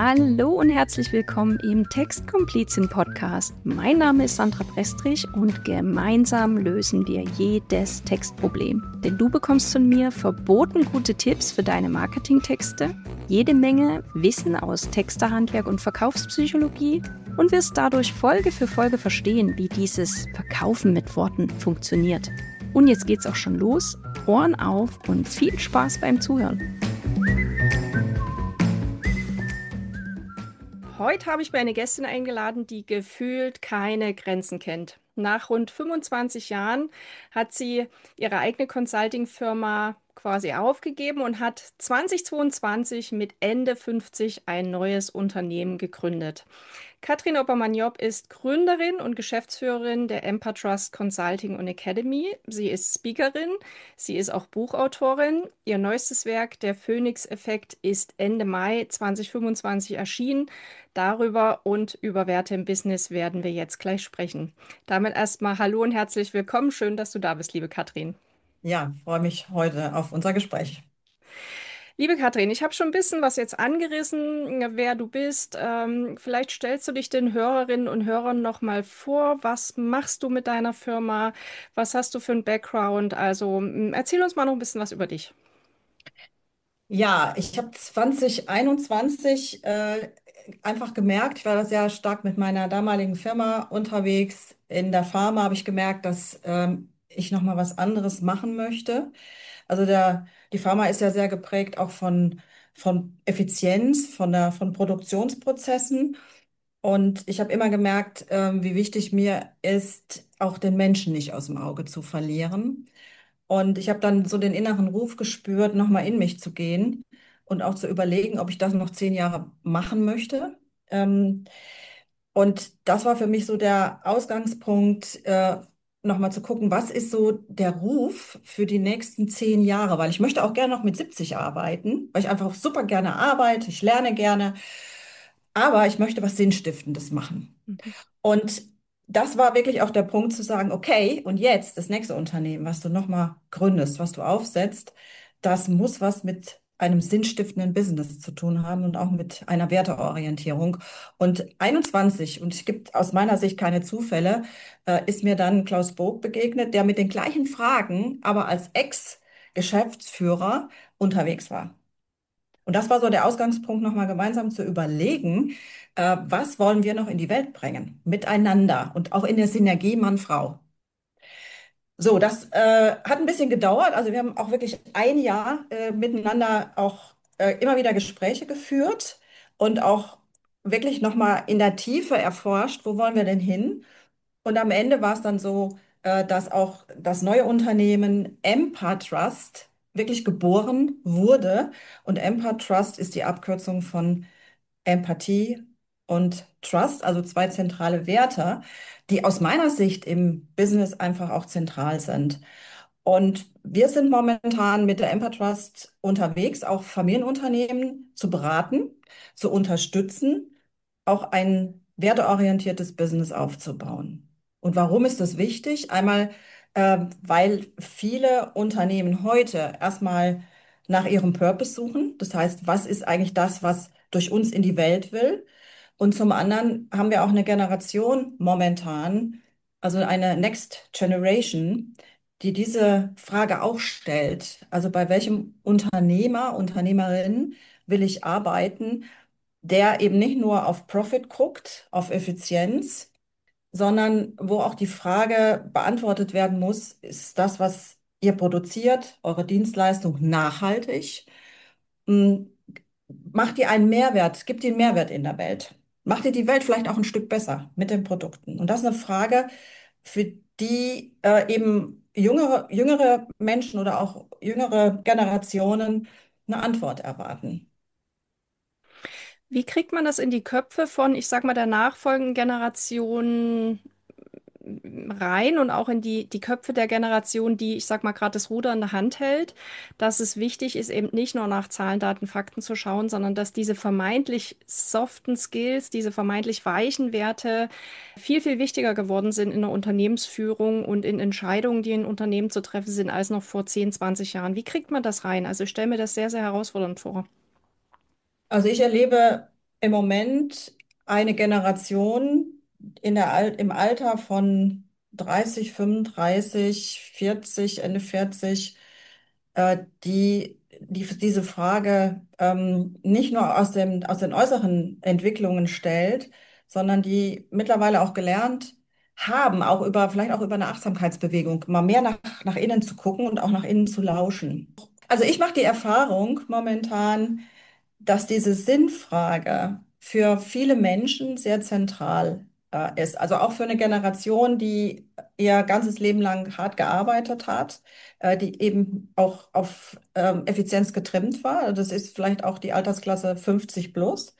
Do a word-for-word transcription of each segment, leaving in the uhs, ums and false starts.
Hallo und herzlich willkommen im Textkomplizin Podcast. Mein Name ist Sandra Prestrich und gemeinsam lösen wir jedes Textproblem. Denn du bekommst von mir verboten gute Tipps für deine Marketingtexte, jede Menge Wissen aus Texterhandwerk und Verkaufspsychologie und wirst dadurch Folge für Folge verstehen, wie dieses Verkaufen mit Worten funktioniert. Und jetzt geht's auch schon los. Ohren auf und viel Spaß beim Zuhören. Heute habe ich mir eine Gästin eingeladen, die gefühlt keine Grenzen kennt. Nach rund fünfundzwanzig Jahren hat sie ihre eigene Consulting-Firma quasi aufgegeben und hat zweitausendzweiundzwanzig mit Ende fünfzig ein neues Unternehmen gegründet. Katrin Oppermann-Job ist Gründerin und Geschäftsführerin der Empatrust Consulting und Academy. Sie ist Speakerin, sie ist auch Buchautorin. Ihr neuestes Werk, Der Phoenix-Effekt, ist Ende Mai zweitausendfünfundzwanzig erschienen. Darüber und über Werte im Business werden wir jetzt gleich sprechen. Damit erstmal hallo und herzlich willkommen. Schön, dass du da bist, liebe Katrin. Ja, freue mich heute auf unser Gespräch. Liebe Katrin, ich habe schon ein bisschen was jetzt angerissen, wer du bist. Ähm, vielleicht stellst du dich den Hörerinnen und Hörern noch mal vor. Was machst du mit deiner Firma? Was hast du für einen Background? Also m, erzähl uns mal noch ein bisschen was über dich. Ja, ich habe zwanzig einundzwanzig äh, einfach gemerkt, ich war da sehr stark mit meiner damaligen Firma unterwegs. In der Pharma habe ich gemerkt, dass ähm, ich noch mal was anderes machen möchte. Also der, die Pharma ist ja sehr geprägt auch von, von Effizienz, von der, von Produktionsprozessen. Und ich habe immer gemerkt, ähm, wie wichtig mir ist, auch den Menschen nicht aus dem Auge zu verlieren. Und ich habe dann so den inneren Ruf gespürt, nochmal in mich zu gehen und auch zu überlegen, ob ich das noch zehn Jahre machen möchte. Ähm, und das war für mich so der Ausgangspunkt, äh, nochmal zu gucken, was ist so der Ruf für die nächsten zehn Jahre, weil ich möchte auch gerne noch mit siebzig arbeiten, weil ich einfach super gerne arbeite, ich lerne gerne, aber ich möchte was Sinnstiftendes machen. Mhm. Und das war wirklich auch der Punkt zu sagen, okay, und jetzt das nächste Unternehmen, was du nochmal gründest, was du aufsetzt, das muss was mit einem sinnstiftenden Business zu tun haben und auch mit einer Werteorientierung. Und einundzwanzig, und es gibt aus meiner Sicht keine Zufälle, äh, ist mir dann Klaus Bog begegnet, der mit den gleichen Fragen, aber als Ex-Geschäftsführer unterwegs war. Und das war so der Ausgangspunkt, nochmal gemeinsam zu überlegen, äh, was wollen wir noch in die Welt bringen, miteinander und auch in der Synergie Mann-Frau. So, das äh, hat ein bisschen gedauert. Also wir haben auch wirklich ein Jahr äh, miteinander auch äh, immer wieder Gespräche geführt und auch wirklich nochmal in der Tiefe erforscht, wo wollen wir denn hin? Und am Ende war es dann so, äh, dass auch das neue Unternehmen Empatrust wirklich geboren wurde. Und Empatrust ist die Abkürzung von Empathie und Trust, also zwei zentrale Werte, die aus meiner Sicht im Business einfach auch zentral sind. Und wir sind momentan mit der Empatrust unterwegs, auch Familienunternehmen zu beraten, zu unterstützen, auch ein werteorientiertes Business aufzubauen. Und warum ist das wichtig? Einmal, äh, weil viele Unternehmen heute erstmal nach ihrem Purpose suchen. Das heißt, was ist eigentlich das, was durch uns in die Welt will? Und zum anderen haben wir auch eine Generation momentan, also eine Next Generation, die diese Frage auch stellt. Also bei welchem Unternehmer, Unternehmerin will ich arbeiten, der eben nicht nur auf Profit guckt, auf Effizienz, sondern wo auch die Frage beantwortet werden muss, ist das, was ihr produziert, eure Dienstleistung nachhaltig? Hm, Macht ihr einen Mehrwert, gibt ihr einen Mehrwert in der Welt? Macht ihr die Welt vielleicht auch ein Stück besser mit den Produkten? Und das ist eine Frage, für die äh, eben jüngere, jüngere Menschen oder auch jüngere Generationen eine Antwort erwarten. Wie kriegt man das in die Köpfe von, ich sag mal, der nachfolgenden Generation rein und auch in die, die Köpfe der Generation, die, ich sag mal, gerade das Ruder in der Hand hält, dass es wichtig ist, eben nicht nur nach Zahlen, Daten, Fakten zu schauen, sondern dass diese vermeintlich soften Skills, diese vermeintlich weichen Werte viel, viel wichtiger geworden sind in der Unternehmensführung und in Entscheidungen, die in Unternehmen zu treffen sind, als noch vor zehn, zwanzig Jahren. Wie kriegt man das rein? Also ich stelle mir das sehr, sehr herausfordernd vor. Also ich erlebe im Moment eine Generation in der Al im Alter von dreißig, fünfunddreißig, vierzig, Ende vierzig, äh, die, die diese Frage ähm, nicht nur aus dem, aus den äußeren Entwicklungen stellt, sondern die mittlerweile auch gelernt haben, auch über, vielleicht auch über eine Achtsamkeitsbewegung, mal mehr nach, nach innen zu gucken und auch nach innen zu lauschen. Also ich mache die Erfahrung momentan, dass diese Sinnfrage für viele Menschen sehr zentral äh, ist. Also auch für eine Generation, die ihr ganzes Leben lang hart gearbeitet hat, äh, die eben auch auf ähm, Effizienz getrimmt war. Also das ist vielleicht auch die Altersklasse fünfzig plus.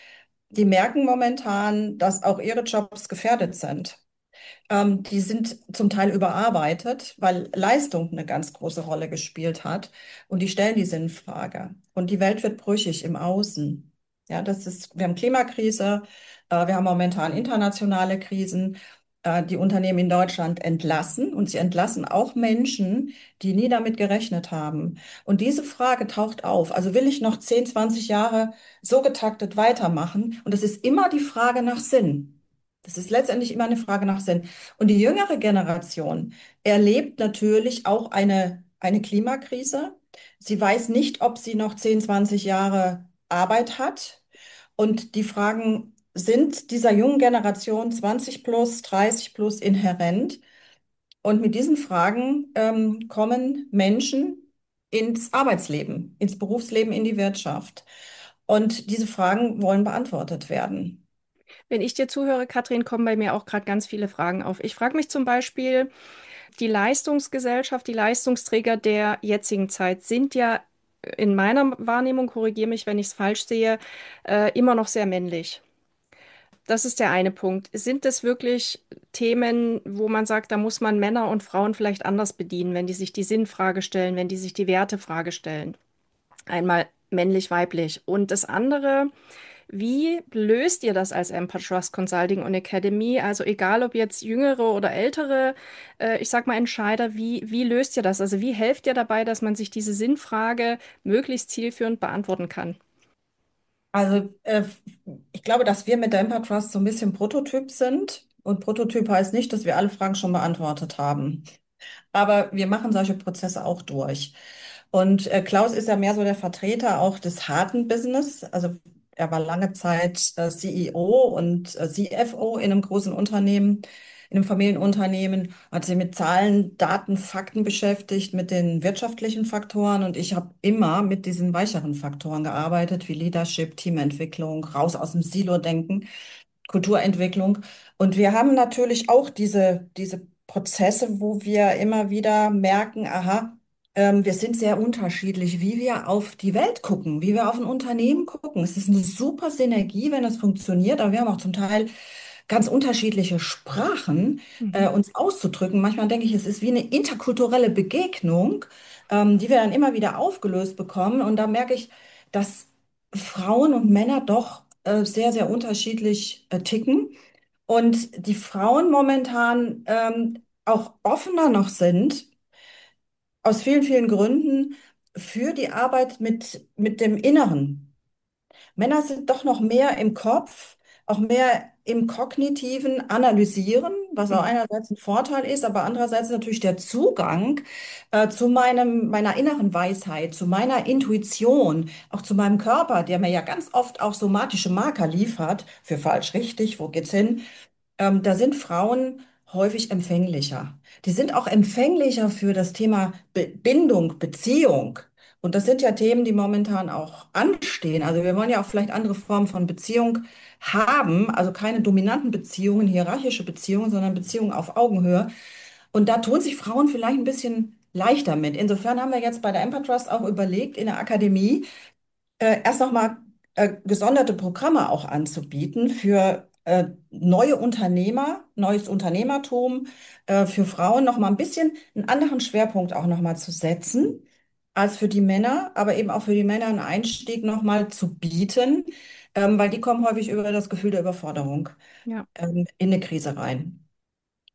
Die merken momentan, dass auch ihre Jobs gefährdet sind. Ähm, die sind zum Teil überarbeitet, weil Leistung eine ganz große Rolle gespielt hat. Und die stellen die Sinnfrage. Und die Welt wird brüchig im Außen. Ja, das ist, wir haben Klimakrise, äh, wir haben momentan internationale Krisen. Äh, die Unternehmen in Deutschland entlassen und sie entlassen auch Menschen, die nie damit gerechnet haben. Und diese Frage taucht auf. Also will ich noch zehn, zwanzig Jahre so getaktet weitermachen? Und es ist immer die Frage nach Sinn. Das ist letztendlich immer eine Frage nach Sinn. Und die jüngere Generation erlebt natürlich auch eine, eine Klimakrise. Sie weiß nicht, ob sie noch zehn, zwanzig Jahre Arbeit hat. Und die Fragen sind dieser jungen Generation zwanzig plus, dreißig plus inhärent. Und mit diesen Fragen ähm, kommen Menschen ins Arbeitsleben, ins Berufsleben, in die Wirtschaft. Und diese Fragen wollen beantwortet werden. Wenn ich dir zuhöre, Katrin, kommen bei mir auch gerade ganz viele Fragen auf. Ich frage mich zum Beispiel, die Leistungsgesellschaft, die Leistungsträger der jetzigen Zeit sind ja in meiner Wahrnehmung, korrigiere mich, wenn ich es falsch sehe, äh, immer noch sehr männlich. Das ist der eine Punkt. Sind es wirklich Themen, wo man sagt, da muss man Männer und Frauen vielleicht anders bedienen, wenn die sich die Sinnfrage stellen, wenn die sich die Wertefrage stellen? Einmal männlich, weiblich. Und das andere, wie löst ihr das als Empower Trust Consulting und Academy? Also egal, ob jetzt jüngere oder ältere, äh, ich sag mal Entscheider, wie, wie löst ihr das? Also wie helft ihr dabei, dass man sich diese Sinnfrage möglichst zielführend beantworten kann? Also äh, ich glaube, dass wir mit der Impact Trust so ein bisschen Prototyp sind. Und Prototyp heißt nicht, dass wir alle Fragen schon beantwortet haben. Aber wir machen solche Prozesse auch durch. Und äh, Klaus ist ja mehr so der Vertreter auch des harten Business. Also er war lange Zeit äh, C E O und äh, C F O in einem großen Unternehmen, in einem Familienunternehmen, hat sich mit Zahlen, Daten, Fakten beschäftigt, mit den wirtschaftlichen Faktoren. Und ich habe immer mit diesen weicheren Faktoren gearbeitet, wie Leadership, Teamentwicklung, raus aus dem Silo-Denken. Kulturentwicklung. Und wir haben natürlich auch diese, diese Prozesse, wo wir immer wieder merken, aha, ähm, wir sind sehr unterschiedlich, wie wir auf die Welt gucken, wie wir auf ein Unternehmen gucken. Es ist eine super Synergie, wenn das funktioniert, aber wir haben auch zum Teil ganz unterschiedliche Sprachen, Mhm. äh, uns auszudrücken. Manchmal denke ich, es ist wie eine interkulturelle Begegnung, ähm, die wir dann immer wieder aufgelöst bekommen. Und da merke ich, dass Frauen und Männer doch äh, sehr, sehr unterschiedlich äh, ticken und die Frauen momentan ähm, auch offener noch sind, aus vielen, vielen Gründen, für die Arbeit mit, mit dem Inneren. Männer sind doch noch mehr im Kopf, auch mehr im kognitiven Analysieren, was auch Mhm. einerseits ein Vorteil ist, aber andererseits natürlich der Zugang äh, zu meinem, meiner inneren Weisheit, zu meiner Intuition, auch zu meinem Körper, der mir ja ganz oft auch somatische Marker liefert, für falsch, richtig, wo geht's hin? Ähm, da sind Frauen häufig empfänglicher. Die sind auch empfänglicher für das Thema Be Bindung, Beziehung. Und das sind ja Themen, die momentan auch anstehen. Also wir wollen ja auch vielleicht andere Formen von Beziehung haben, also keine dominanten Beziehungen, hierarchische Beziehungen, sondern Beziehungen auf Augenhöhe. Und da tun sich Frauen vielleicht ein bisschen leichter mit. Insofern haben wir jetzt bei der Empower Trust auch überlegt, in der Akademie äh, erst nochmal äh, gesonderte Programme auch anzubieten für äh, neue Unternehmer, neues Unternehmertum, äh, für Frauen nochmal ein bisschen einen anderen Schwerpunkt auch nochmal zu setzen als für die Männer, aber eben auch für die Männer einen Einstieg nochmal zu bieten, ähm, weil die kommen häufig über das Gefühl der Überforderung Ja. ähm, in eine Krise rein.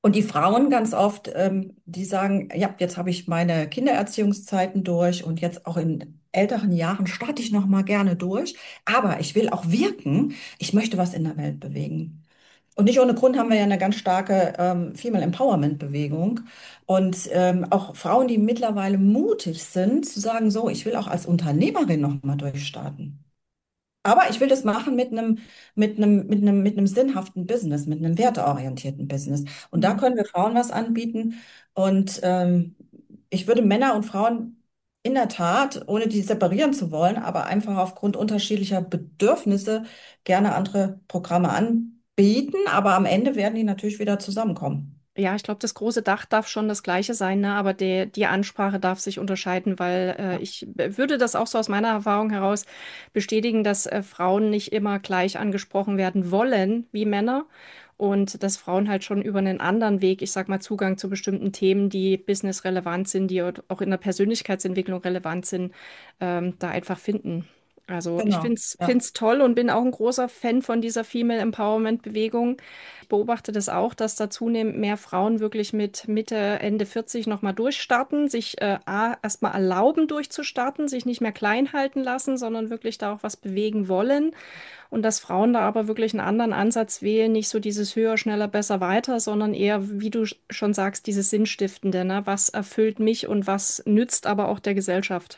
Und die Frauen ganz oft, ähm, die sagen, ja, jetzt habe ich meine Kindererziehungszeiten durch und jetzt auch in älteren Jahren starte ich noch mal gerne durch. Aber ich will auch wirken. Ich möchte was in der Welt bewegen. Und nicht ohne Grund haben wir ja eine ganz starke ähm, Female Empowerment Bewegung. Und ähm, auch Frauen, die mittlerweile mutig sind, zu sagen, so, ich will auch als Unternehmerin noch mal durchstarten. Aber ich will das machen mit einem, mit einem, mit einem, mit einem sinnhaften Business, mit einem werteorientierten Business. Und da Mhm. können wir Frauen was anbieten. Und ähm, ich würde Männer und Frauen in der Tat, ohne die separieren zu wollen, aber einfach aufgrund unterschiedlicher Bedürfnisse gerne andere Programme anbieten. Aber am Ende werden die natürlich wieder zusammenkommen. Ja, ich glaube, das große Dach darf schon das gleiche sein, ne? Aber der, die Ansprache darf sich unterscheiden, weil äh, ich b- würde das auch so aus meiner Erfahrung heraus bestätigen, dass äh, Frauen nicht immer gleich angesprochen werden wollen wie Männer und dass Frauen halt schon über einen anderen Weg, ich sag mal, Zugang zu bestimmten Themen, die businessrelevant sind, die auch in der Persönlichkeitsentwicklung relevant sind, ähm, da einfach finden. Also ich Genau. find's, Ja. find's toll und bin auch ein großer Fan von dieser Female Empowerment Bewegung. Ich beobachte das auch, dass da zunehmend mehr Frauen wirklich mit Mitte, Ende vierzig nochmal durchstarten, sich äh, A, erstmal erlauben durchzustarten, sich nicht mehr klein halten lassen, sondern wirklich da auch was bewegen wollen. Und dass Frauen da aber wirklich einen anderen Ansatz wählen, nicht so dieses höher, schneller, besser, weiter, sondern eher, wie du sch- schon sagst, dieses Sinnstiftende, ne? Was erfüllt mich und was nützt aber auch der Gesellschaft.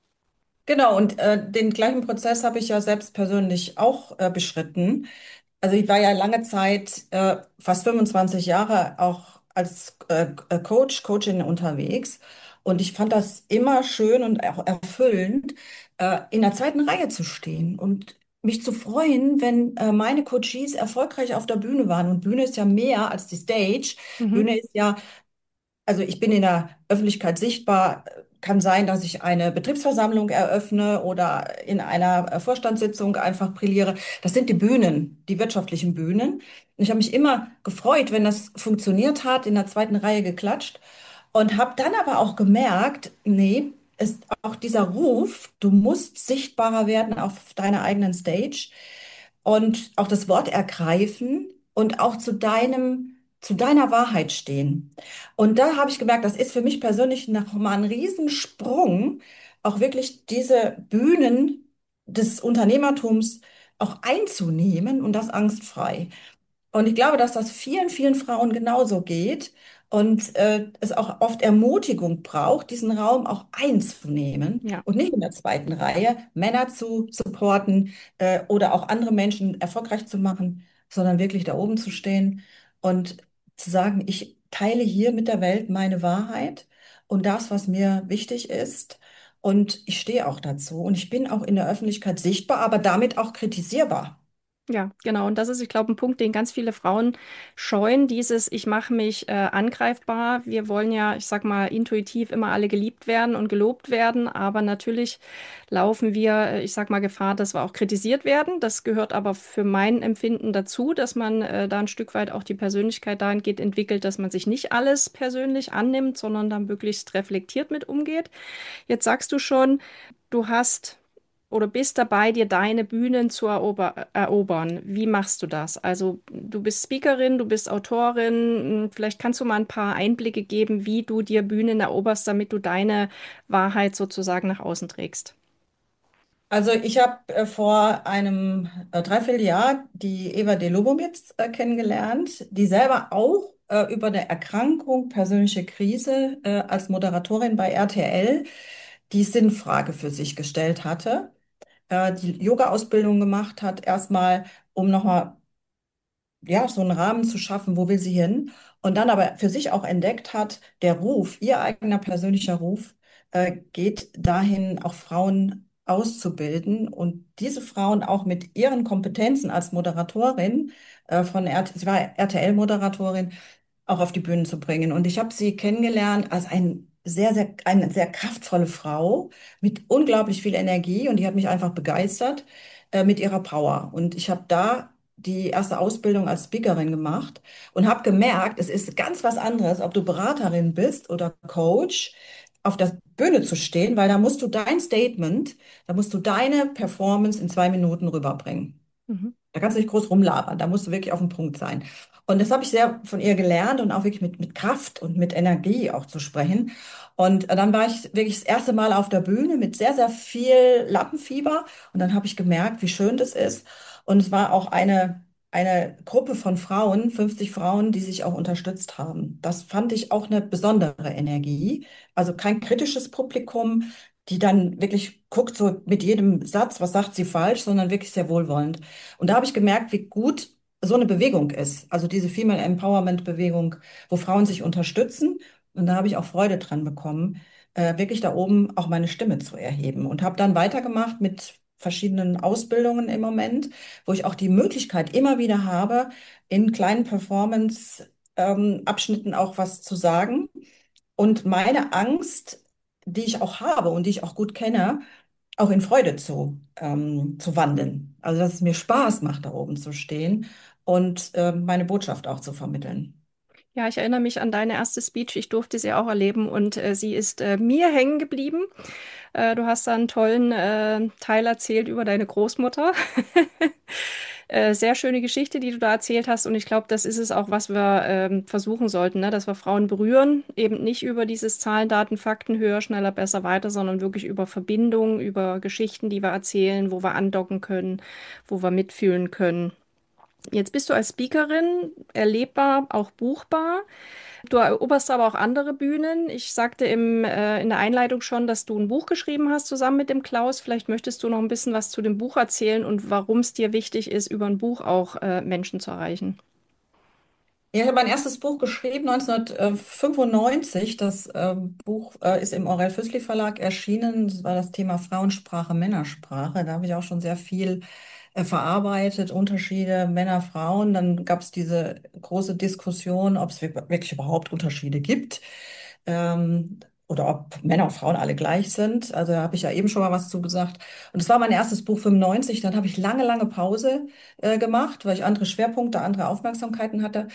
Genau, und äh, den gleichen Prozess habe ich ja selbst persönlich auch äh, beschritten. Also ich war ja lange Zeit, äh, fast fünfundzwanzig Jahre auch als äh, äh, Coach, Coachin unterwegs. Und ich fand das immer schön und auch erfüllend, äh, in der zweiten Reihe zu stehen und mich zu freuen, wenn äh, meine Coaches erfolgreich auf der Bühne waren. Und Bühne ist ja mehr als die Stage. Mhm. Bühne ist ja, also ich bin in der Öffentlichkeit sichtbar. Kann sein, dass ich eine Betriebsversammlung eröffne oder in einer äh, Vorstandssitzung einfach brilliere. Das sind die Bühnen, die wirtschaftlichen Bühnen. Und ich habe mich immer gefreut, wenn das funktioniert hat, in der zweiten Reihe geklatscht und habe dann aber auch gemerkt, nee, ist auch dieser Ruf, du musst sichtbarer werden auf deiner eigenen Stage und auch das Wort ergreifen und auch zu deinem, zu deiner Wahrheit stehen. Und da habe ich gemerkt, das ist für mich persönlich noch mal ein Riesensprung, auch wirklich diese Bühnen des Unternehmertums auch einzunehmen und das angstfrei. Und ich glaube, dass das vielen, vielen Frauen genauso geht und äh, es auch oft Ermutigung braucht, diesen Raum auch einzunehmen Ja. und nicht in der zweiten Reihe Männer zu supporten äh, oder auch andere Menschen erfolgreich zu machen, sondern wirklich da oben zu stehen und zu sagen, ich teile hier mit der Welt meine Wahrheit und das, was mir wichtig ist. Und ich stehe auch dazu und ich bin auch in der Öffentlichkeit sichtbar, aber damit auch kritisierbar. Ja, genau. Und das ist, ich glaube, ein Punkt, den ganz viele Frauen scheuen, dieses, ich mache mich äh, angreifbar. Wir wollen ja, ich sag mal, intuitiv immer alle geliebt werden und gelobt werden, aber natürlich laufen wir, äh, ich sag mal, Gefahr, dass wir auch kritisiert werden. Das gehört aber für mein Empfinden dazu, dass man äh, da ein Stück weit auch die Persönlichkeit dahingehend entwickelt, dass man sich nicht alles persönlich annimmt, sondern dann möglichst reflektiert mit umgeht. Jetzt sagst du schon, du hast oder bist dabei, dir deine Bühnen zu erober erobern. Wie machst du das? Also du bist Speakerin, du bist Autorin. Vielleicht kannst du mal ein paar Einblicke geben, wie du dir Bühnen eroberst, damit du deine Wahrheit sozusagen nach außen trägst. Also ich habe äh, vor einem äh, Dreivierteljahr die Eva de Lobowitz äh, kennengelernt, die selber auch äh, über eine Erkrankung, persönliche Krise äh, als Moderatorin bei R T L die Sinnfrage für sich gestellt hatte, äh, die Yoga-Ausbildung gemacht hat, erstmal, um nochmal ja, so einen Rahmen zu schaffen, wo will sie hin? Und dann aber für sich auch entdeckt hat, der Ruf, ihr eigener persönlicher Ruf, äh, geht dahin, auch Frauen auszubilden und diese Frauen auch mit ihren Kompetenzen als Moderatorin äh, von R T, sie war R T L-Moderatorin, auch auf die Bühnen zu bringen. Und ich habe sie kennengelernt als ein sehr, sehr, eine sehr kraftvolle Frau mit unglaublich viel Energie und die hat mich einfach begeistert äh, mit ihrer Power. Und ich habe da die erste Ausbildung als Speakerin gemacht und habe gemerkt, es ist ganz was anderes, ob du Beraterin bist oder Coach, auf der Bühne zu stehen, weil da musst du dein Statement, da musst du deine Performance in zwei Minuten rüberbringen. Mhm. Da kannst du nicht groß rumlabern, da musst du wirklich auf den Punkt sein. Und das habe ich sehr von ihr gelernt und auch wirklich mit, mit Kraft und mit Energie auch zu sprechen. Und dann war ich wirklich das erste Mal auf der Bühne mit sehr, sehr viel Lampenfieber. Und dann habe ich gemerkt, wie schön das ist. Und es war auch eine, eine Gruppe von Frauen, fünfzig Frauen, die sich auch unterstützt haben. Das fand ich auch eine besondere Energie. Also kein kritisches Publikum, die dann wirklich guckt so mit jedem Satz, was sagt sie falsch, sondern wirklich sehr wohlwollend. Und da habe ich gemerkt, wie gut so eine Bewegung ist. Also diese Female Empowerment Bewegung, wo Frauen sich unterstützen. Und da habe ich auch Freude dran bekommen, äh, wirklich da oben auch meine Stimme zu erheben. Und habe dann weitergemacht mit verschiedenen Ausbildungen im Moment, wo ich auch die Möglichkeit immer wieder habe, in kleinen Performance, ähm, Abschnitten auch was zu sagen. Und meine Angst, die ich auch habe und die ich auch gut kenne, auch in Freude zu, ähm, zu wandeln. Also, dass es mir Spaß macht, da oben zu stehen und ähm, meine Botschaft auch zu vermitteln. Ja, ich erinnere mich an deine erste Speech. Ich durfte sie auch erleben und äh, sie ist äh, mir hängen geblieben. Äh, du hast da einen tollen äh, Teil erzählt über deine Großmutter. Äh, sehr schöne Geschichte, die du da erzählt hast. Und ich glaube, das ist es auch, was wir ähm, versuchen sollten, ne? Dass wir Frauen berühren. Eben nicht über dieses Zahlen, Daten, Fakten, höher, schneller, besser, weiter, sondern wirklich über Verbindungen, über Geschichten, die wir erzählen, wo wir andocken können, wo wir mitfühlen können. Jetzt bist du als Speakerin erlebbar, auch buchbar. Du eroberst aber auch andere Bühnen. Ich sagte im, äh, in der Einleitung schon, dass du ein Buch geschrieben hast zusammen mit dem Klaus. Vielleicht möchtest du noch ein bisschen was zu dem Buch erzählen und warum es dir wichtig ist, über ein Buch auch äh, Menschen zu erreichen. Ja, ich habe mein erstes Buch geschrieben neunzehnhundertfünfundneunzig. Das ähm, Buch äh, ist im Aurel Füssli Verlag erschienen. Das war das Thema Frauensprache, Männersprache. Da habe ich auch schon sehr viel äh, verarbeitet, Unterschiede Männer, Frauen. Dann gab es diese große Diskussion, ob es wir- wirklich überhaupt Unterschiede gibt. Ähm, oder ob Männer und Frauen alle gleich sind. Also da habe ich ja eben schon mal was zu gesagt. Und es war mein erstes Buch fünfundneunzig. Dann habe ich lange, lange Pause äh, gemacht, weil ich andere Schwerpunkte, andere Aufmerksamkeiten hatte.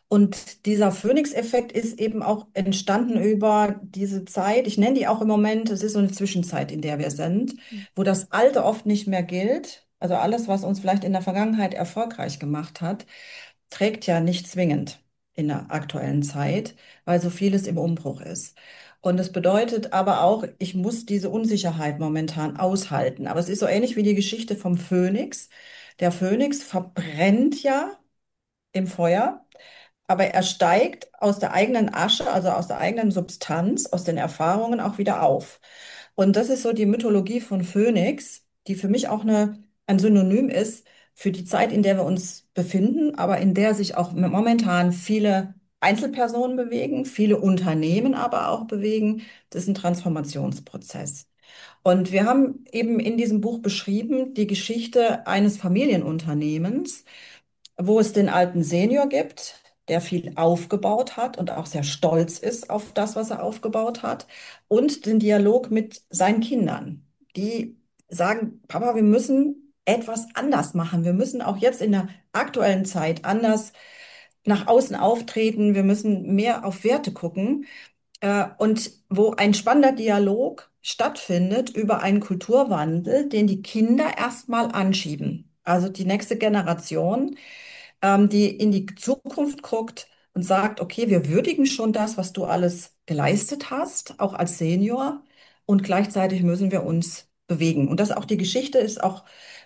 Und dieser Phoenix-Effekt ist eben auch entstanden über diese Zeit. Ich nenne die auch im Moment, es ist so eine Zwischenzeit, in der wir sind, wo das Alte oft nicht mehr gilt. Also alles, was uns vielleicht in der Vergangenheit erfolgreich gemacht hat, trägt ja nicht zwingend in der aktuellen Zeit, weil so vieles im Umbruch ist. Und es bedeutet aber auch, ich muss diese Unsicherheit momentan aushalten. Aber es ist so ähnlich wie die Geschichte vom Phönix. Der Phönix verbrennt ja im Feuer, aber er steigt aus der eigenen Asche, also aus der eigenen Substanz, aus den Erfahrungen auch wieder auf. Und das ist so die Mythologie von Phönix, die für mich auch eine, ein Synonym ist für die Zeit, in der wir uns befinden, aber in der sich auch momentan viele Einzelpersonen bewegen, viele Unternehmen aber auch bewegen. Das ist ein Transformationsprozess. Und wir haben eben in diesem Buch beschrieben die Geschichte eines Familienunternehmens, wo es den alten Senior gibt, der viel aufgebaut hat und auch sehr stolz ist auf das, was er aufgebaut hat, und den Dialog mit seinen Kindern, die sagen, Papa, wir müssen etwas anders machen. Wir müssen auch jetzt in der aktuellen Zeit anders nach außen auftreten. Wir müssen mehr auf Werte gucken. Äh, und wo ein spannender Dialog stattfindet über einen Kulturwandel, den die Kinder erstmal anschieben. Also die nächste Generation, ähm, die in die Zukunft guckt und sagt, okay, wir würdigen schon das, was du alles geleistet hast, auch als Senior, und gleichzeitig müssen wir uns bewegen. Und das auch die Geschichte ist auch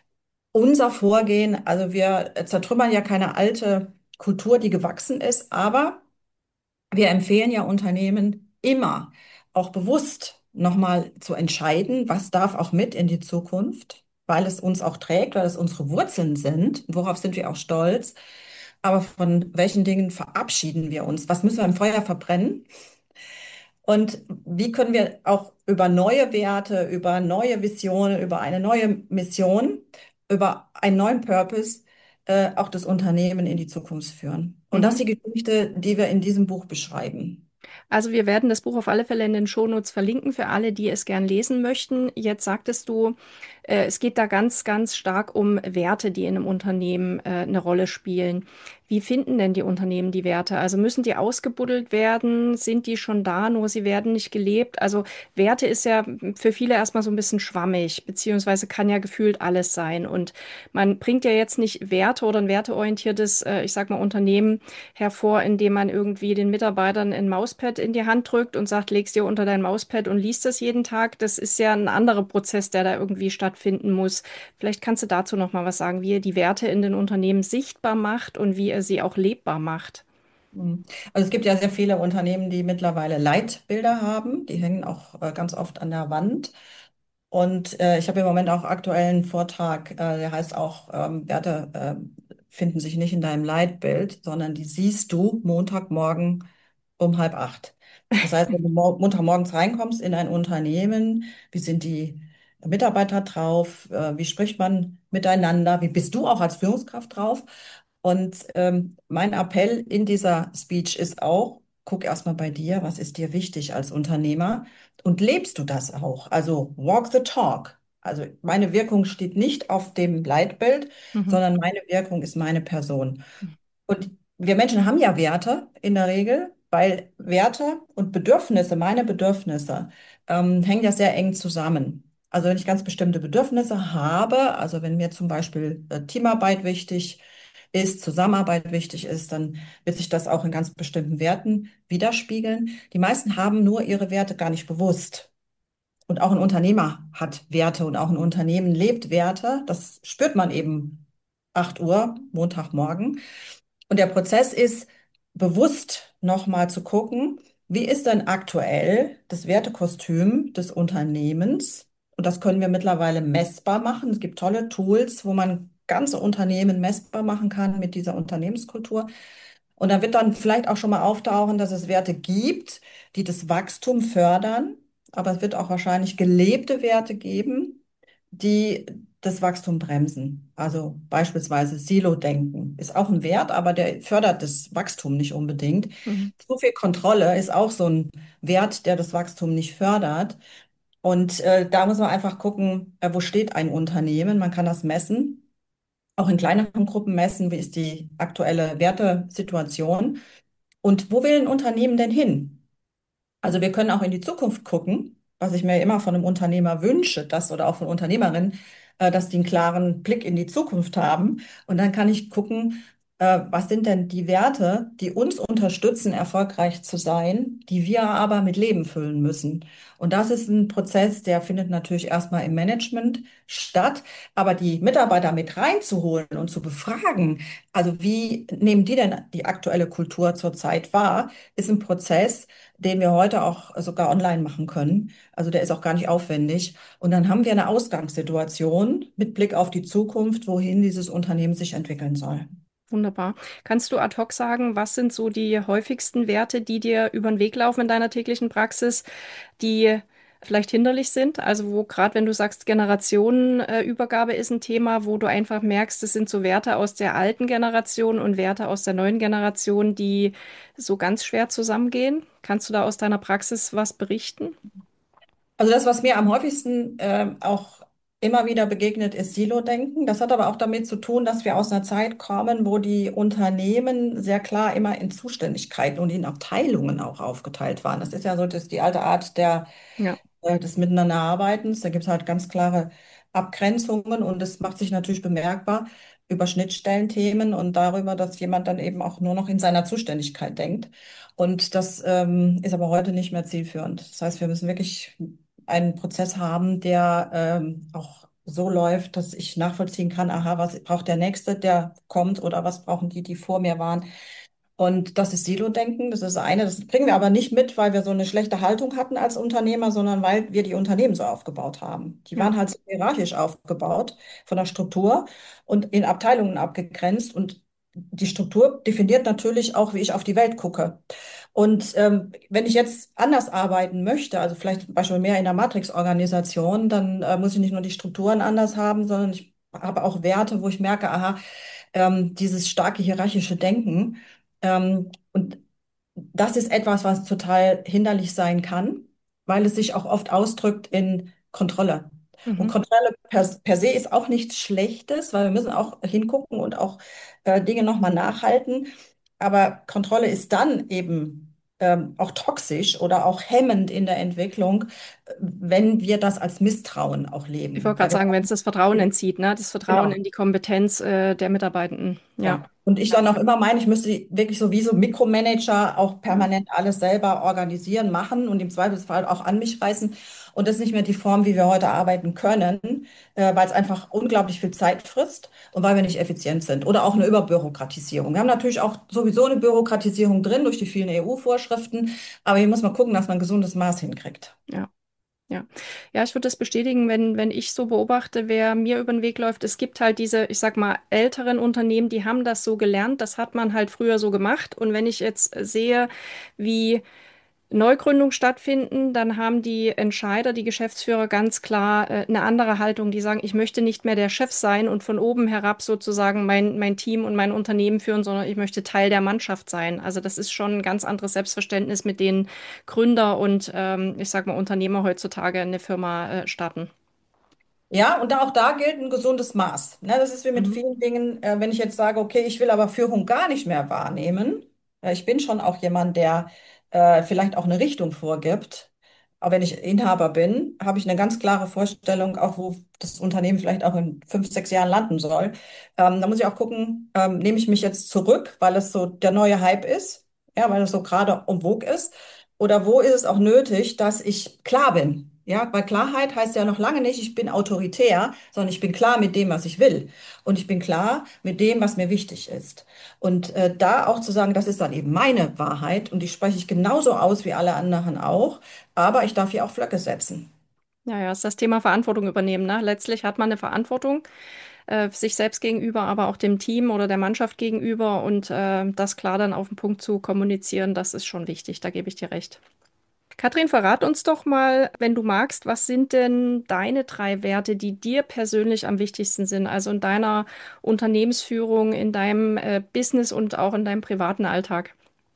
unser Vorgehen. Also wir zertrümmern ja keine alte Kultur, die gewachsen ist, aber wir empfehlen ja Unternehmen immer auch bewusst nochmal zu entscheiden, was darf auch mit in die Zukunft, weil es uns auch trägt, weil es unsere Wurzeln sind. Worauf sind wir auch stolz? Aber von welchen Dingen verabschieden wir uns? Was müssen wir im Feuer verbrennen? Und wie können wir auch über neue Werte, über neue Visionen, über eine neue Mission, über einen neuen Purpose äh, auch das Unternehmen in die Zukunft führen? Und das Mhm. ist die Geschichte, die wir in diesem Buch beschreiben. Also wir werden das Buch auf alle Fälle in den Shownotes verlinken für alle, die es gern lesen möchten. Jetzt sagtest du, äh, es geht da ganz, ganz stark um Werte, die in einem Unternehmen äh, eine Rolle spielen. Wie finden denn die Unternehmen die Werte? Also müssen die ausgebuddelt werden? Sind die schon da, nur sie werden nicht gelebt? Also Werte ist ja für viele erstmal so ein bisschen schwammig, beziehungsweise kann ja gefühlt alles sein. Und man bringt ja jetzt nicht Werte oder ein werteorientiertes, äh, ich sag mal, Unternehmen hervor, indem man irgendwie den Mitarbeitern ein Mauspad in die Hand drückt und sagt, leg's dir unter dein Mauspad und liest das jeden Tag. Das ist ja ein anderer Prozess, der da irgendwie stattfinden muss. Vielleicht kannst du dazu noch mal was sagen, wie ihr die Werte in den Unternehmen sichtbar macht und wie ihr sie auch lebbar macht. Mhm. Also es gibt ja sehr viele Unternehmen, die mittlerweile Leitbilder haben. Die hängen auch äh, ganz oft an der Wand. Und äh, ich habe im Moment auch aktuellen Vortrag, äh, der heißt auch, ähm, Werte äh, finden sich nicht in deinem Leitbild, sondern die siehst du Montagmorgen um halb acht. Das heißt, wenn du mor- Montagmorgens reinkommst in ein Unternehmen, wie sind die Mitarbeiter drauf, äh, wie spricht man miteinander, wie bist du auch als Führungskraft drauf? Und ähm, mein Appell in dieser Speech ist auch, guck erstmal bei dir, was ist dir wichtig als Unternehmer und lebst du das auch? Also walk the talk. Also meine Wirkung steht nicht auf dem Leitbild, Mhm. sondern meine Wirkung ist meine Person. Und wir Menschen haben ja Werte in der Regel, weil Werte und Bedürfnisse, meine Bedürfnisse, ähm, hängen ja sehr eng zusammen. Also wenn ich ganz bestimmte Bedürfnisse habe, also wenn mir zum Beispiel äh, Teamarbeit wichtig ist, Zusammenarbeit wichtig ist, dann wird sich das auch in ganz bestimmten Werten widerspiegeln. Die meisten haben nur ihre Werte gar nicht bewusst. Und auch ein Unternehmer hat Werte und auch ein Unternehmen lebt Werte. Das spürt man eben acht Uhr, Montagmorgen. Und der Prozess ist, bewusst nochmal zu gucken, wie ist denn aktuell das Wertekostüm des Unternehmens? Und das können wir mittlerweile messbar machen. Es gibt tolle Tools, wo man ganze Unternehmen messbar machen kann mit dieser Unternehmenskultur. Und da wird dann vielleicht auch schon mal auftauchen, dass es Werte gibt, die das Wachstum fördern. Aber es wird auch wahrscheinlich gelebte Werte geben, die das Wachstum bremsen. Also beispielsweise Silo-Denken ist auch ein Wert, aber der fördert das Wachstum nicht unbedingt. Mhm. Zu viel Kontrolle ist auch so ein Wert, der das Wachstum nicht fördert. Und äh, da muss man einfach gucken, äh, wo steht ein Unternehmen. Man kann das messen, auch in kleineren Gruppen messen, wie ist die aktuelle Wertesituation und wo will ein Unternehmen denn hin? Also wir können auch in die Zukunft gucken, was ich mir immer von einem Unternehmer wünsche, dass oder auch von Unternehmerinnen, äh, dass die einen klaren Blick in die Zukunft haben. Und dann kann ich gucken, äh, was sind denn die Werte, die uns unterstützen, erfolgreich zu sein, die wir aber mit Leben füllen müssen. Und das ist ein Prozess, der findet natürlich erstmal im Management statt, aber die Mitarbeiter mit reinzuholen und zu befragen, also wie nehmen die denn die aktuelle Kultur zurzeit wahr, ist ein Prozess, den wir heute auch sogar online machen können. Also der ist auch gar nicht aufwendig. Und dann haben wir eine Ausgangssituation mit Blick auf die Zukunft, wohin dieses Unternehmen sich entwickeln soll. Wunderbar. Kannst du ad hoc sagen, was sind so die häufigsten Werte, die dir über den Weg laufen in deiner täglichen Praxis, die vielleicht hinderlich sind? Also wo gerade wenn du sagst, Generationenübergabe ist ein Thema, wo du einfach merkst, es sind so Werte aus der alten Generation und Werte aus der neuen Generation, die so ganz schwer zusammengehen. Kannst du da aus deiner Praxis was berichten? Also das, was mir am häufigsten äh, auch immer wieder begegnet, ist Silo-Denken. Das hat aber auch damit zu tun, dass wir aus einer Zeit kommen, wo die Unternehmen sehr klar immer in Zuständigkeiten und in Abteilungen auch aufgeteilt waren. Das ist ja so, dass die alte Art der Ja. äh, des Miteinanderarbeitens. Da gibt es halt ganz klare Abgrenzungen und es macht sich natürlich bemerkbar über Schnittstellenthemen und darüber, dass jemand dann eben auch nur noch in seiner Zuständigkeit denkt. Und das ähm, ist aber heute nicht mehr zielführend. Das heißt, wir müssen wirklich einen Prozess haben, der ähm, auch so läuft, dass ich nachvollziehen kann, aha, was braucht der Nächste, der kommt oder was brauchen die, die vor mir waren. Und das ist Silo-Denken, das ist das eine. Das bringen wir aber nicht mit, weil wir so eine schlechte Haltung hatten als Unternehmer, sondern weil wir die Unternehmen so aufgebaut haben. Die Ja. waren halt so hierarchisch aufgebaut von der Struktur und in Abteilungen abgegrenzt. Und die Struktur definiert natürlich auch, wie ich auf die Welt gucke. Und ähm, wenn ich jetzt anders arbeiten möchte, also vielleicht zum Beispiel mehr in der Matrix-Organisation, dann äh, muss ich nicht nur die Strukturen anders haben, sondern ich habe auch Werte, wo ich merke, aha, ähm, dieses starke hierarchische Denken. Ähm, und das ist etwas, was total hinderlich sein kann, weil es sich auch oft ausdrückt in Kontrolle. Und Mhm. Kontrolle per, per se ist auch nichts Schlechtes, weil wir müssen auch hingucken und auch äh, Dinge nochmal nachhalten. Aber Kontrolle ist dann eben ähm, auch toxisch oder auch hemmend in der Entwicklung, äh, wenn wir das als Misstrauen auch Ich leben. wollte Weil gerade wir sagen, wenn es das Vertrauen brauchen, entzieht, ne? Das Vertrauen genau. in die Kompetenz äh, der Mitarbeitenden. Ja. Ja, und ich dann auch immer meine, ich müsste wirklich so wie so Mikromanager auch Ja. permanent alles selber organisieren, machen und im Zweifelsfall auch an mich reißen. Und das ist nicht mehr die Form, wie wir heute arbeiten können, äh, weil es einfach unglaublich viel Zeit frisst und weil wir nicht effizient sind. Oder auch eine Überbürokratisierung. Wir haben natürlich auch sowieso eine Bürokratisierung drin durch die vielen E U-Vorschriften, aber hier muss man gucken, dass man ein gesundes Maß hinkriegt. Ja. Ja, ja, ich würde das bestätigen, wenn, wenn ich so beobachte, wer mir über den Weg läuft. Es gibt halt diese, ich sag mal, älteren Unternehmen, die haben das so gelernt, das hat man halt früher so gemacht. Und wenn ich jetzt sehe, wie Neugründungen stattfinden, dann haben die Entscheider, die Geschäftsführer ganz klar äh, eine andere Haltung. Die sagen, ich möchte nicht mehr der Chef sein und von oben herab sozusagen mein, mein Team und mein Unternehmen führen, sondern ich möchte Teil der Mannschaft sein. Also das ist schon ein ganz anderes Selbstverständnis, mit denen Gründer und ähm, ich sag mal Unternehmer heutzutage eine Firma äh, starten. Ja, und da, auch da gilt ein gesundes Maß. Ne, das ist wie mit Mhm. vielen Dingen, äh, wenn ich jetzt sage, okay, ich will aber Führung gar nicht mehr wahrnehmen. Ja, ich bin schon auch jemand, der äh, vielleicht auch eine Richtung vorgibt. Aber wenn ich Inhaber bin, habe ich eine ganz klare Vorstellung, auch wo das Unternehmen vielleicht auch in fünf, sechs Jahren landen soll. Ähm, da muss ich auch gucken, ähm, nehme ich mich jetzt zurück, weil es so der neue Hype ist, ja, weil es so gerade en vogue ist. Oder wo ist es auch nötig, dass ich klar bin? Ja, weil Klarheit heißt ja noch lange nicht, ich bin autoritär, sondern ich bin klar mit dem, was ich will. Und ich bin klar mit dem, was mir wichtig ist. Und äh, da auch zu sagen, das ist dann eben meine Wahrheit und die spreche ich genauso aus wie alle anderen auch, aber ich darf hier auch Flöcke setzen. Ja, ja, ist das Thema Verantwortung übernehmen, ne? Letztlich hat man eine Verantwortung, äh, sich selbst gegenüber, aber auch dem Team oder der Mannschaft gegenüber und äh, das klar dann auf den Punkt zu kommunizieren, das ist schon wichtig, da gebe ich dir recht. Katrin, verrat uns doch mal, wenn du magst, was sind denn deine drei Werte, die dir persönlich am wichtigsten sind, also in deiner Unternehmensführung, in deinem äh, Business und auch in deinem privaten Alltag?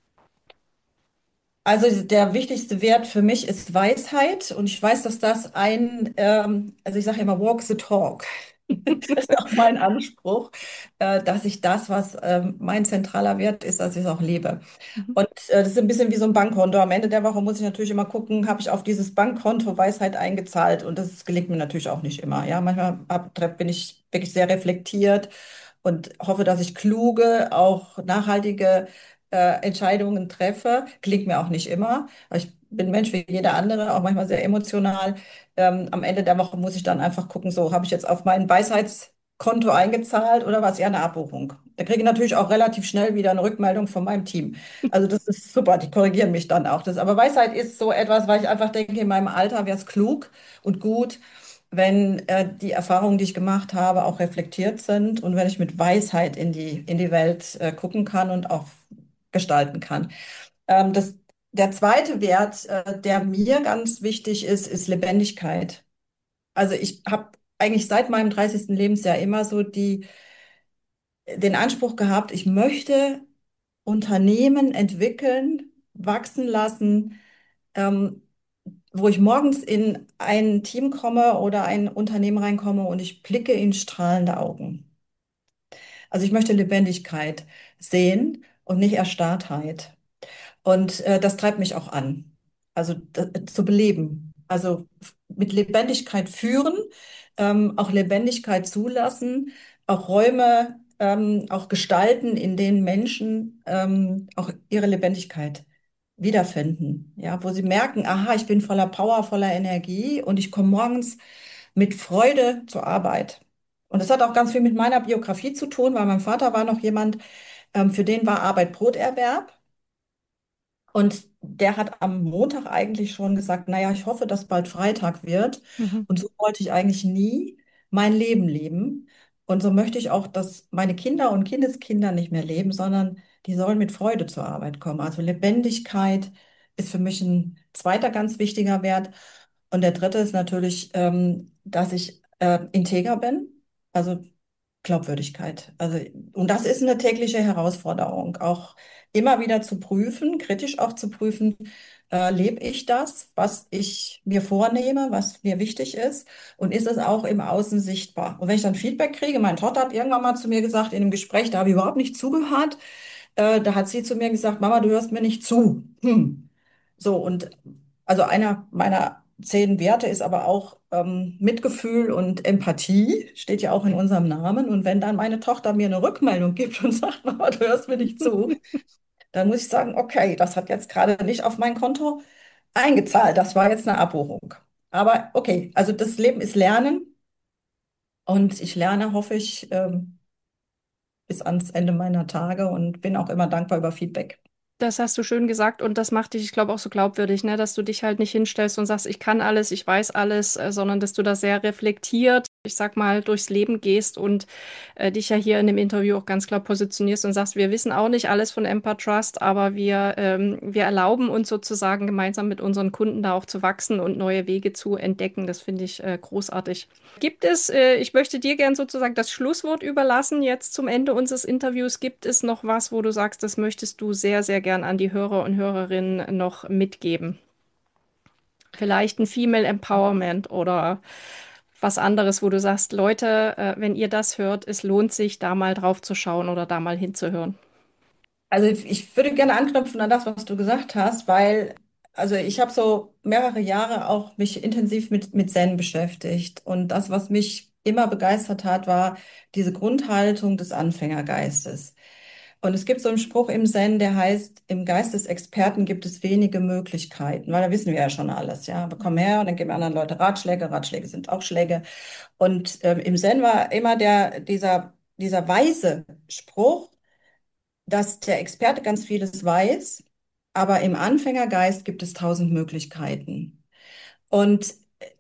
Also der wichtigste Wert für mich ist Weisheit und ich weiß, dass das ein, ähm, also ich sage immer, walk the talk. Das ist auch mein Anspruch, äh, dass ich das, was ähm, mein zentraler Wert ist, dass ich es auch lebe. Mhm. Und äh, das ist ein bisschen wie so ein Bankkonto. Am Ende der Woche muss ich natürlich immer gucken, habe ich auf dieses Bankkonto Weisheit eingezahlt? Und das gelingt mir natürlich auch nicht immer. Ja, manchmal hab, bin ich wirklich sehr reflektiert und hoffe, dass ich kluge, auch nachhaltige äh, Entscheidungen treffe. Gelingt mir auch nicht immer. Aber ich bin ein Mensch wie jeder andere, auch manchmal sehr emotional. Ähm, am Ende der Woche muss ich dann einfach gucken, so habe ich jetzt auf mein Weisheitskonto eingezahlt oder was eher eine Abbuchung. Da kriege ich natürlich auch relativ schnell wieder eine Rückmeldung von meinem Team. Also das ist super, die korrigieren mich dann auch. Das, aber Weisheit ist so etwas, weil ich einfach denke, in meinem Alter wäre es klug und gut, wenn äh, die Erfahrungen, die ich gemacht habe, auch reflektiert sind und wenn ich mit Weisheit in die, in die Welt äh, gucken kann und auch gestalten kann. Ähm, das, der zweite Wert, äh, der mir ganz wichtig ist, ist Lebendigkeit. Also ich habe eigentlich seit meinem dreißigsten Lebensjahr immer so die, den Anspruch gehabt, ich möchte Unternehmen entwickeln, wachsen lassen, ähm, wo ich morgens in ein Team komme oder ein Unternehmen reinkomme und ich blicke in strahlende Augen. Also ich möchte Lebendigkeit sehen und nicht Erstarrtheit. Und äh, das treibt mich auch an. Also da, zu beleben. Also f- mit Lebendigkeit führen, ähm, auch Lebendigkeit zulassen, auch Räume ähm, auch gestalten, in denen Menschen ähm, auch ihre Lebendigkeit wiederfinden. Ja, wo sie merken, aha, ich bin voller Power, voller Energie und ich komme morgens mit Freude zur Arbeit. Und das hat auch ganz viel mit meiner Biografie zu tun, weil mein Vater war noch jemand, ähm, für den war Arbeit Broterwerb. Und der hat am Montag eigentlich schon gesagt, naja, ich hoffe, dass bald Freitag wird. Mhm. Und so wollte ich eigentlich nie mein Leben leben. Und so möchte ich auch, dass meine Kinder und Kindeskinder nicht mehr leben, sondern die sollen mit Freude zur Arbeit kommen. Also Lebendigkeit ist für mich ein zweiter ganz wichtiger Wert. Und der dritte ist natürlich, ähm, dass ich äh, integer bin. Also Glaubwürdigkeit. Also, und das ist eine tägliche Herausforderung, auch immer wieder zu prüfen, kritisch auch zu prüfen, Äh, lebe ich das, was ich mir vornehme, was mir wichtig ist? Und ist es auch im Außen sichtbar? Und wenn ich dann Feedback kriege, meine Tochter hat irgendwann mal zu mir gesagt, in einem Gespräch, da habe ich überhaupt nicht zugehört, äh, da hat sie zu mir gesagt, Mama, du hörst mir nicht zu. Hm. So, und also einer meiner zehn Werte ist aber auch ähm, Mitgefühl und Empathie, steht ja auch in unserem Namen. Und wenn dann meine Tochter mir eine Rückmeldung gibt und sagt, Mama, du hörst mir nicht zu, dann muss ich sagen, okay, das hat jetzt gerade nicht auf mein Konto eingezahlt. Das war jetzt eine Abbuchung. Aber okay, also das Leben ist Lernen und ich lerne, hoffe ich, ähm, bis ans Ende meiner Tage und bin auch immer dankbar über Feedback. Das hast du schön gesagt und das macht dich, ich glaube, auch so glaubwürdig, ne? Dass du dich halt nicht hinstellst und sagst, ich kann alles, ich weiß alles, äh, sondern dass du da sehr reflektiert, ich sag mal, durchs Leben gehst und äh, dich ja hier in dem Interview auch ganz klar positionierst und sagst, wir wissen auch nicht alles von Empa Trust, aber wir, ähm, wir erlauben uns sozusagen gemeinsam mit unseren Kunden da auch zu wachsen und neue Wege zu entdecken. Das finde ich äh, großartig. Gibt es, äh, ich möchte dir gern sozusagen das Schlusswort überlassen. Jetzt zum Ende unseres Interviews. Gibt es noch was, wo du sagst, das möchtest du sehr, sehr gern an die Hörer und Hörerinnen noch mitgeben? Vielleicht ein Female Empowerment oder was anderes, wo du sagst, Leute, äh, wenn ihr das hört, es lohnt sich, da mal drauf zu schauen oder da mal hinzuhören. Also ich ich würde gerne anknüpfen an das, was du gesagt hast, weil also ich habe so mehrere Jahre auch mich intensiv mit, mit Zen beschäftigt. Und das, was mich immer begeistert hat, war diese Grundhaltung des Anfängergeistes. Und es gibt so einen Spruch im Zen, der heißt, im Geist des Experten gibt es wenige Möglichkeiten, weil da wissen wir ja schon alles, ja. Wir kommen her und dann geben wir anderen Leute Ratschläge, Ratschläge sind auch Schläge. Und ähm, im Zen war immer der, dieser, dieser weise Spruch, dass der Experte ganz vieles weiß, aber im Anfängergeist gibt es tausend Möglichkeiten. Und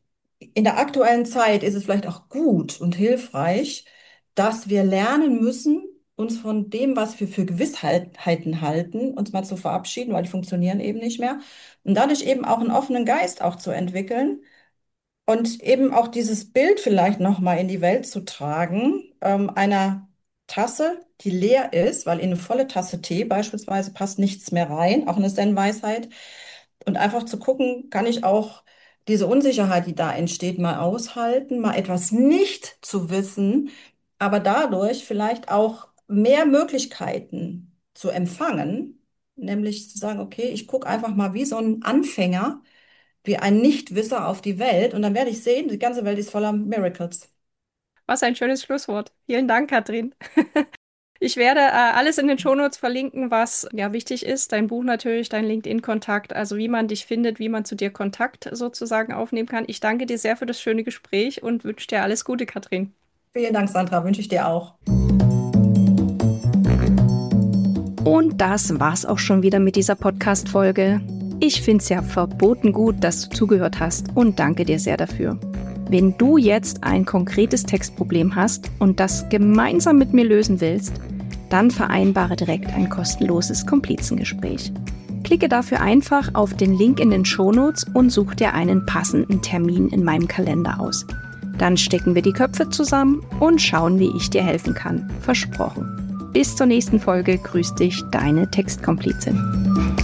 in der aktuellen Zeit ist es vielleicht auch gut und hilfreich, dass wir lernen müssen, uns von dem, was wir für Gewissheiten halten, uns mal zu verabschieden, weil die funktionieren eben nicht mehr. Und dadurch eben auch einen offenen Geist auch zu entwickeln und eben auch dieses Bild vielleicht noch mal in die Welt zu tragen, ähm, einer Tasse, die leer ist, weil in eine volle Tasse Tee beispielsweise passt nichts mehr rein, auch eine Zen-Weisheit. Und einfach zu gucken, kann ich auch diese Unsicherheit, die da entsteht, mal aushalten, mal etwas nicht zu wissen, aber dadurch vielleicht auch mehr Möglichkeiten zu empfangen, nämlich zu sagen, okay, ich gucke einfach mal wie so ein Anfänger, wie ein Nichtwisser auf die Welt und dann werde ich sehen, die ganze Welt ist voller Miracles. Was ein schönes Schlusswort. Vielen Dank, Katrin. Ich werde äh, alles in den Shownotes verlinken, was ja wichtig ist. Dein Buch natürlich, dein LinkedIn-Kontakt, also wie man dich findet, wie man zu dir Kontakt sozusagen aufnehmen kann. Ich danke dir sehr für das schöne Gespräch und wünsche dir alles Gute, Katrin. Vielen Dank, Sandra, wünsche ich dir auch. Und das war's auch schon wieder mit dieser Podcast-Folge. Ich finde es ja verboten gut, dass du zugehört hast und danke dir sehr dafür. Wenn du jetzt ein konkretes Textproblem hast und das gemeinsam mit mir lösen willst, dann vereinbare direkt ein kostenloses Komplizengespräch. Klicke dafür einfach auf den Link in den Shownotes und such dir einen passenden Termin in meinem Kalender aus. Dann stecken wir die Köpfe zusammen und schauen, wie ich dir helfen kann. Versprochen. Bis zur nächsten Folge. Grüß dich, deine Textkomplizin.